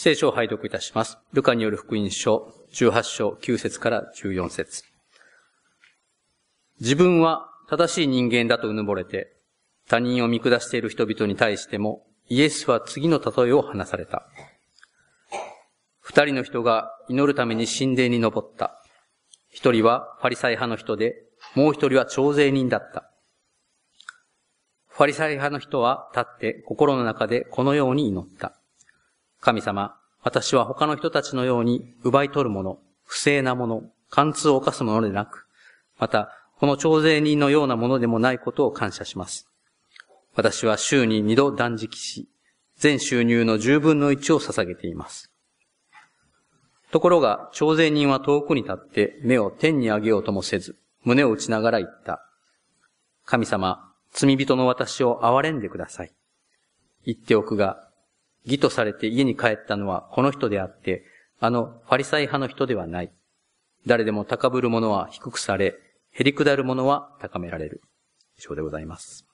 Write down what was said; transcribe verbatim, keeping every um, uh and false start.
聖書を拝読いたします。ルカによる福音書じゅうはち章きゅう節からじゅうよん節。自分は正しい人間だとうぬぼれて、他人を見下している人々に対しても、イエスは次の例えを話された。二人の人が祈るために神殿に登った。一人はファリサイ派の人で、もう一人は徴税人だった。ファリサイ派の人は立って心の中でこのように祈った。神様、私は他の人たちのように奪い取るもの、不正なもの、姦通を犯すものでなく、またこの徴税人のようなものでもないことを感謝します。私は週に二度断食し、全収入の十分の一を捧げています。ところが、徴税人は遠くに立って目を天に上げようともせず、胸を打ちながら言った。神様、罪人の私を憐れんでください。言っておくが、義とされて家に帰ったのはこの人であって、あのファリサイ派の人ではない。誰でも高ぶる者は低くされ、へりくだる者は高められる。以上でございます。